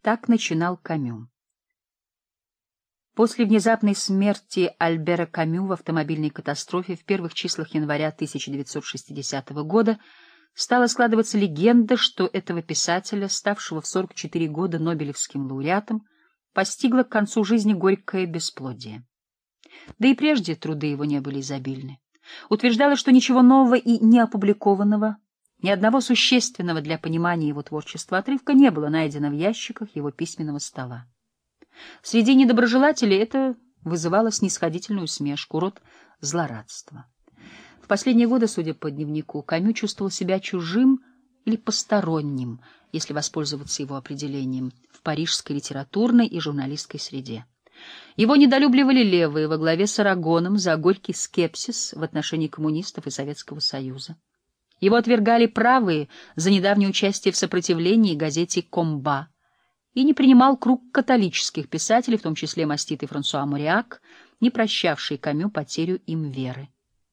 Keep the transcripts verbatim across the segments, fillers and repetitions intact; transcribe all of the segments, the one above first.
Так начинал Камю. После внезапной смерти Альбера Камю в автомобильной катастрофе в первых числах января тысяча девятьсот шестидесятого года стала складываться легенда, что этого писателя, ставшего в сорок четыре года Нобелевским лауреатом, постигло к концу жизни горькое бесплодие. Да и прежде труды его не были изобильны. Утверждалось, что ничего нового и неопубликованного, ни одного существенного для понимания его творчества отрывка не было найдено в ящиках его письменного стола. Среди недоброжелателей это вызывало снисходительную усмешку, род злорадства. В последние годы, судя по дневнику, Камю чувствовал себя чужим или посторонним, если воспользоваться его определением, в парижской литературной и журналистской среде. Его недолюбливали левые во главе с Арагоном за горький скепсис в отношении коммунистов и Советского Союза. Его отвергали правые за недавнее участие в сопротивлении газете «Комба», и не принимал круг католических писателей, в том числе маститый Франсуа Муриак, не прощавший Камю потерю им веры.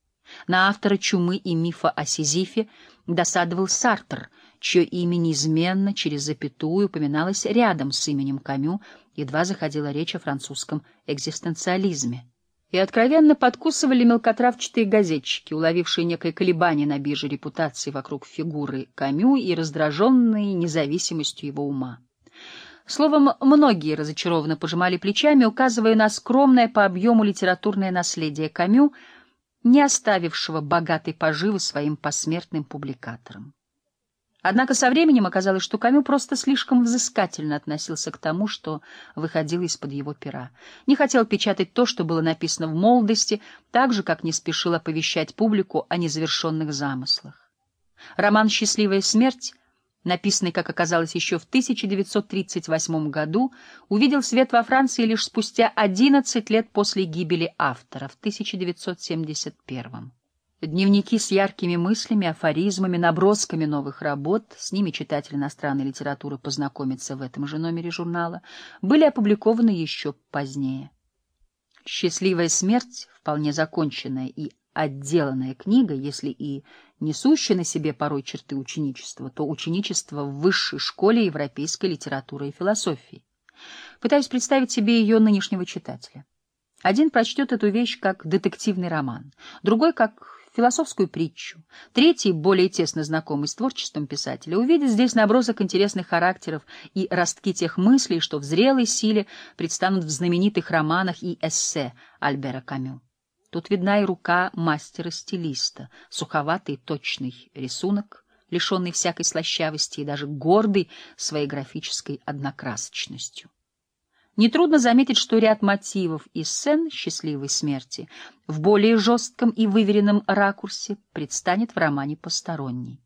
На автора «Чумы» и «Мифа о Сизифе» досадовал Сартр, чье имя неизменно через запятую упоминалось рядом с именем Камю, едва заходила речь о французском экзистенциализме. И откровенно подкусывали мелкотравчатые газетчики, уловившие некое колебание на бирже репутации вокруг фигуры Камю и раздраженные независимостью его ума. Словом, многие разочарованно пожимали плечами, указывая на скромное по объему литературное наследие Камю, не оставившего богатой поживы своим посмертным публикаторам. Однако со временем оказалось, что Камю просто слишком взыскательно относился к тому, что выходило из-под его пера. Не хотел печатать то, что было написано в молодости, так же, как не спешил оповещать публику о незавершенных замыслах. Роман «Счастливая смерть», написанный, как оказалось, еще в тысяча девятьсот тридцать восьмом году, увидел свет во Франции лишь спустя одиннадцать лет после гибели автора, в тысяча девятьсот семьдесят первом. Дневники с яркими мыслями, афоризмами, набросками новых работ, с ними читатель иностранной литературы познакомится в этом же номере журнала, были опубликованы еще позднее. «Счастливая смерть», вполне законченная и отделанная книга, если и несущая на себе порой черты ученичества, то ученичество в высшей школе европейской литературы и философии. Пытаюсь представить себе ее нынешнего читателя. Один прочтет эту вещь как детективный роман, другой — как философскую притчу, третий, более тесно знакомый с творчеством писателя, увидит здесь набросок интересных характеров и ростки тех мыслей, что в зрелой силе предстанут в знаменитых романах и эссе Альбера Камю. Тут видна и рука мастера-стилиста, суховатый точный рисунок, лишенный всякой слащавости и даже гордый своей графической однокрасочностью. Нетрудно заметить, что ряд мотивов и сцен счастливой смерти в более жестком и выверенном ракурсе предстанет в романе «Посторонний».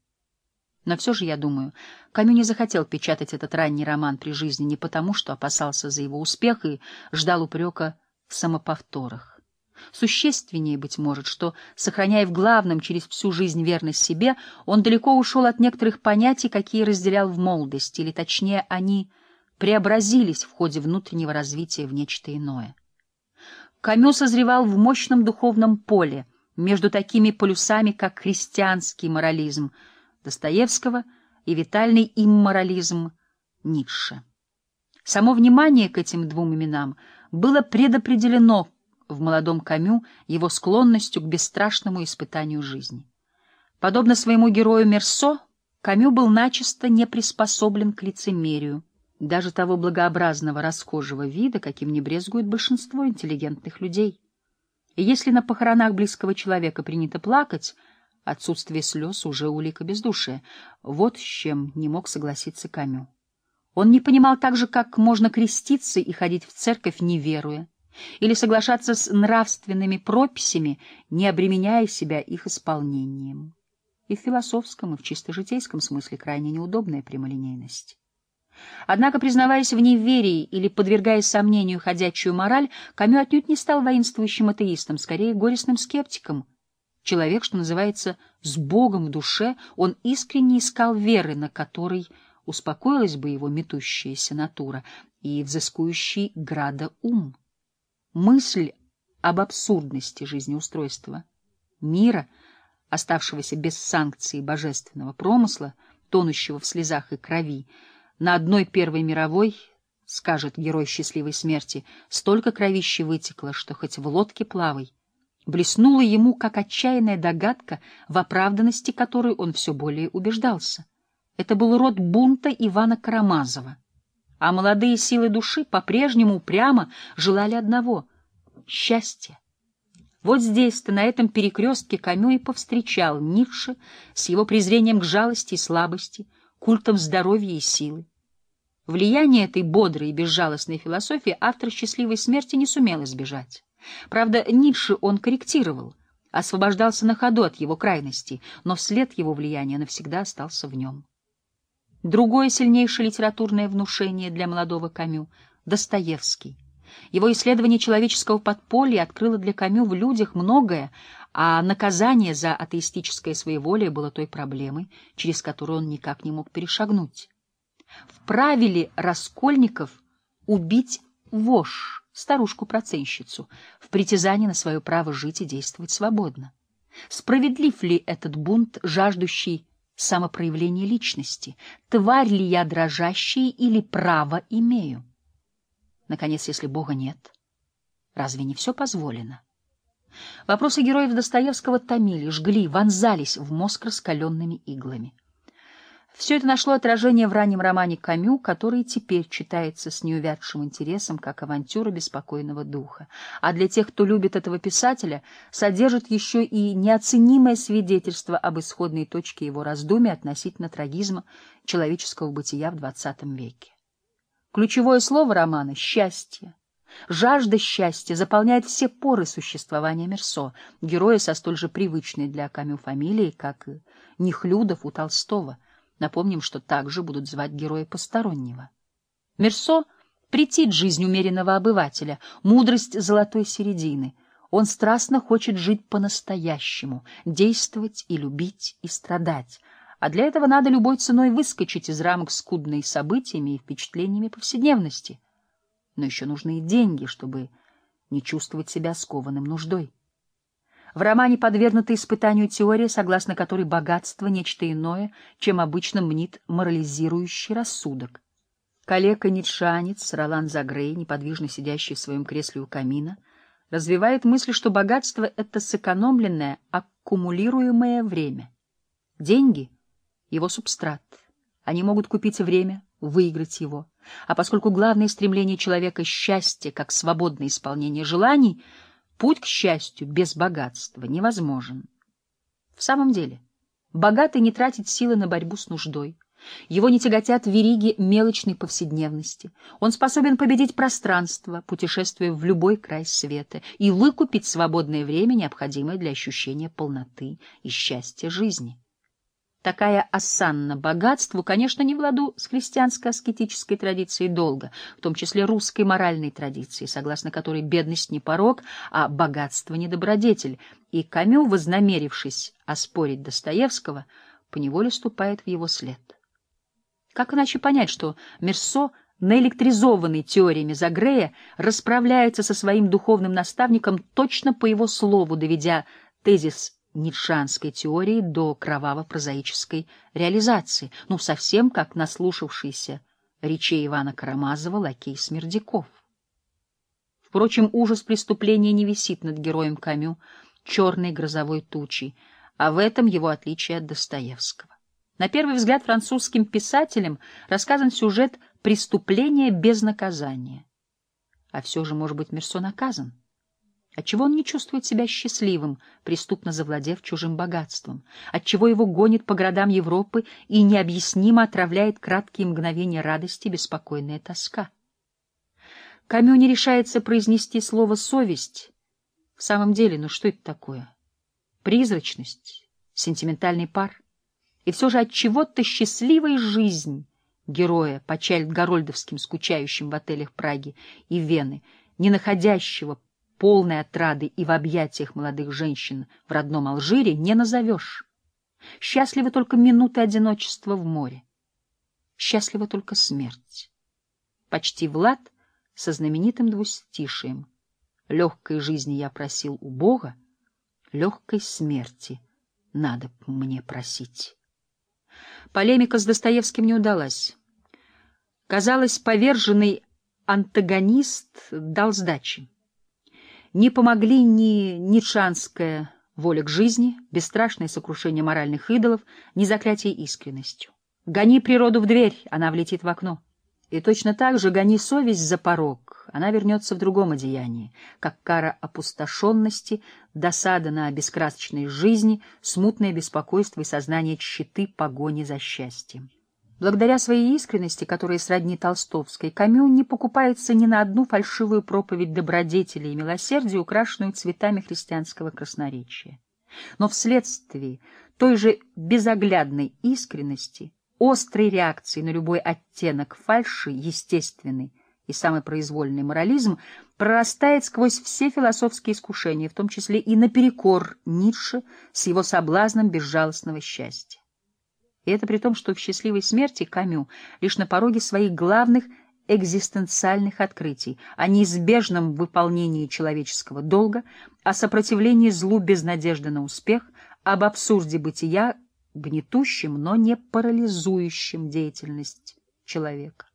Но все же, я думаю, Камю не захотел печатать этот ранний роман при жизни не потому, что опасался за его успех и ждал упрека в самоповторах. Существеннее, быть может, что, сохраняя в главном через всю жизнь верность себе, он далеко ушел от некоторых понятий, какие разделял в молодости, или, точнее, они преобразились в ходе внутреннего развития в нечто иное. Камю созревал в мощном духовном поле, между такими полюсами, как христианский морализм Достоевского и витальный имморализм Ницше. Само внимание к этим двум именам было предопределено в молодом Камю его склонностью к бесстрашному испытанию жизни. Подобно своему герою Мерсо, Камю был начисто не приспособлен к лицемерию, даже того благообразного расхожего вида, каким не брезгует большинство интеллигентных людей. И если на похоронах близкого человека принято плакать, отсутствие слез уже улика бездушия. Вот с чем не мог согласиться Камю. Он не понимал так же, как можно креститься и ходить в церковь, не веруя, или соглашаться с нравственными прописями, не обременяя себя их исполнением. И в философском, и в чисто житейском смысле крайне неудобная прямолинейность. Однако, признаваясь в неверии или подвергая сомнению ходячую мораль, Камю отнюдь не стал воинствующим атеистом, скорее горестным скептиком. Человек, что называется, с Богом в душе, он искренне искал веры, на которой успокоилась бы его метущаяся натура и взыскующий града ум. Мысль об абсурдности жизнеустройства мира, оставшегося без санкции божественного промысла, тонущего в слезах и крови, на одной Первой мировой, скажет герой счастливой смерти, столько кровищи вытекло, что хоть в лодке плавай. Блеснула ему, как отчаянная догадка, в оправданности которой он все более убеждался. Это был род бунта Ивана Карамазова. А молодые силы души по-прежнему упрямо желали одного — счастья. Вот здесь-то, на этом перекрестке, Камю и повстречал Ницше с его презрением к жалости и слабости, культом здоровья и силы. Влияние этой бодрой и безжалостной философии автор «Счастливой смерти» не сумел избежать. Правда, Ницше он корректировал, освобождался на ходу от его крайностей, но след его влияния навсегда остался в нем. Другое сильнейшее литературное внушение для молодого Камю — Достоевский. Его исследование человеческого подполья открыло для Камю в людях многое, а наказание за атеистическое своеволие было той проблемой, через которую он никак не мог перешагнуть. Вправе ли Раскольников убить вошь, старушку-проценщицу, в притязании на свое право жить и действовать свободно? Справедлив ли этот бунт, жаждущий самопроявления личности? Тварь ли я дрожащая или право имею? Наконец, если Бога нет, разве не все позволено? Вопросы героев Достоевского томили, жгли, вонзались в мозг раскаленными иглами. Все это нашло отражение в раннем романе Камю, который теперь читается с неувядшим интересом, как авантюра беспокойного духа. А для тех, кто любит этого писателя, содержит еще и неоценимое свидетельство об исходной точке его раздумий относительно трагизма человеческого бытия в двадцатом веке. Ключевое слово романа — счастье. Жажда счастья заполняет все поры существования Мерсо, героя со столь же привычной для Камю фамилией, как и Нехлюдов у Толстого. Напомним, что также будут звать героя постороннего. Мерсо претит жизнь умеренного обывателя, мудрость золотой середины. Он страстно хочет жить по-настоящему, действовать и любить, и страдать. А для этого надо любой ценой выскочить из рамок скудной событиями и впечатлениями повседневности. Но еще нужны и деньги, чтобы не чувствовать себя скованным нуждой. В романе подвергнута испытанию теория, согласно которой богатство — нечто иное, чем обычно мнит морализирующий рассудок. Калека-ницшанец Ролан Загрей, неподвижно сидящий в своем кресле у камина, развивает мысль, что богатство — это сэкономленное, аккумулируемое время. Деньги — его субстрат. Они могут купить время, выиграть его. А поскольку главное стремление человека — счастье, как свободное исполнение желаний, путь к счастью без богатства невозможен. В самом деле, богатый не тратит силы на борьбу с нуждой. Его не тяготят вериги мелочной повседневности. Он способен победить пространство, путешествуя в любой край света, и выкупить свободное время, необходимое для ощущения полноты и счастья жизни. Такая осанна богатству, конечно, не в ладу с христианско-аскетической традицией долга, в том числе русской моральной традиции, согласно которой бедность не порок, а богатство не добродетель, и Камю, вознамерившись оспорить Достоевского, поневоле ступает в его след. Как иначе понять, что Мерсо, наэлектризованный теориями Загрея, расправляется со своим духовным наставником точно по его слову, доведя тезис ницшанской теории до кроваво-прозаической реализации, ну, совсем как наслушавшийся речей Ивана Карамазова лакей Смердяков. Впрочем, ужас преступления не висит над героем Камю черной грозовой тучей, а в этом его отличие от Достоевского. На первый взгляд французским писателем рассказан сюжет преступления без наказания. А все же, может быть, Мерсо наказан? Отчего он не чувствует себя счастливым, преступно завладев чужим богатством? Отчего его гонит по городам Европы и необъяснимо отравляет краткие мгновения радости беспокойная тоска? Камю не решается произнести слово «совесть». В самом деле, ну что это такое? Призрачность, сентиментальный пар. И все же отчего-то счастливая жизнь героя по чайльд-гарольдовским скучающим в отелях Праги и Вены, не находящего полной отрады и в объятиях молодых женщин в родном Алжире, не назовешь. Счастлива только минуты одиночества в море. Счастлива только смерть. Почти Влад со знаменитым двустишием: «Легкой жизни я просил у Бога, легкой смерти надо мне просить». Полемика с Достоевским не удалась. Казалось, поверженный антагонист дал сдачи. Не помогли ни ницшанская воля к жизни, бесстрашное сокрушение моральных идолов, ни заклятие искренностью. Гони природу в дверь, она влетит в окно. И точно так же гони совесть за порог, она вернется в другом одеянии, как кара опустошенности, досада на бескрасочной жизни, смутное беспокойство и сознание тщеты погони за счастьем. Благодаря своей искренности, которая сродни толстовской, Камю не покупается ни на одну фальшивую проповедь добродетели и милосердия, украшенную цветами христианского красноречия. Но вследствие той же безоглядной искренности, острой реакции на любой оттенок фальши, естественный и самый произвольный морализм, прорастает сквозь все философские искушения, в том числе и наперекор Ницше с его соблазном безжалостного счастья. И это при том, что в «Счастливой смерти» Камю лишь на пороге своих главных экзистенциальных открытий о неизбежном выполнении человеческого долга, о сопротивлении злу без надежды на успех, об абсурде бытия, гнетущем, но не парализующем деятельность человека.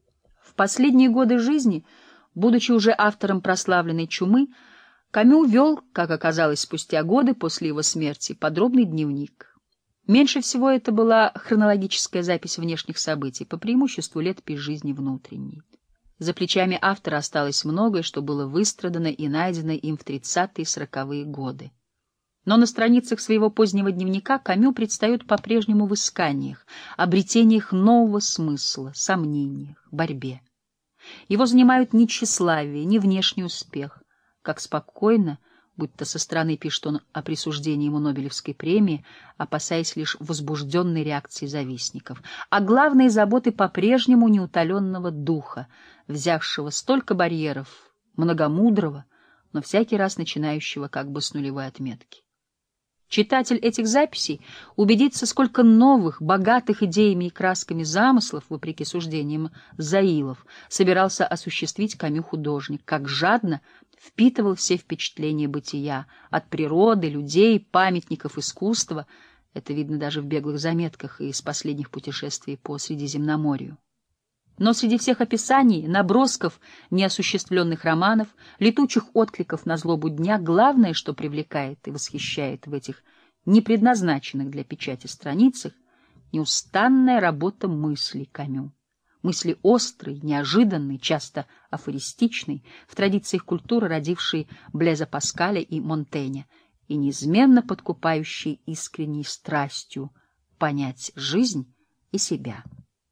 В последние годы жизни, будучи уже автором прославленной «Чумы», Камю вел, как оказалось спустя годы после его смерти, подробный дневник. Меньше всего это была хронологическая запись внешних событий, по преимуществу летопись жизни внутренней. За плечами автора осталось многое, что было выстрадано и найдено им в тридцатые и сороковые годы. Но на страницах своего позднего дневника Камю предстает по-прежнему в исканиях, обретениях нового смысла, сомнениях, борьбе. Его занимают ни тщеславие, ни внешний успех, как спокойно, будто со стороны пишет он о присуждении ему Нобелевской премии, опасаясь лишь возбужденной реакции завистников, а главные заботы по-прежнему неутоленного духа, взявшего столько барьеров, многомудрого, но всякий раз начинающего как бы с нулевой отметки. Читатель этих записей убедится, сколько новых, богатых идеями и красками замыслов, вопреки суждениям заилов, собирался осуществить Камю-художник, как жадно впитывал все впечатления бытия, от природы, людей, памятников искусства, это видно даже в беглых заметках из последних путешествий по Средиземноморью. Но среди всех описаний, набросков неосуществленных романов, летучих откликов на злобу дня, главное, что привлекает и восхищает в этих непредназначенных для печати страницах, неустанная работа мыслей Камю. Мысли острой, неожиданной, часто афористичной, в традициях культуры, родившей Блеза Паскаля и Монтэня, и неизменно подкупающей искренней страстью понять жизнь и себя.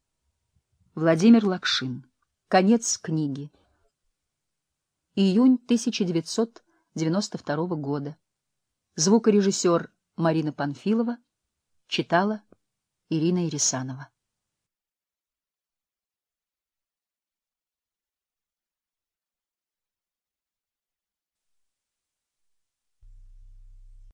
Владимир Лакшин. Конец книги. Июнь тысяча девятьсот девяносто второго года. Звукорежиссер Марина Панфилова. Читала Ирина Ирисанова.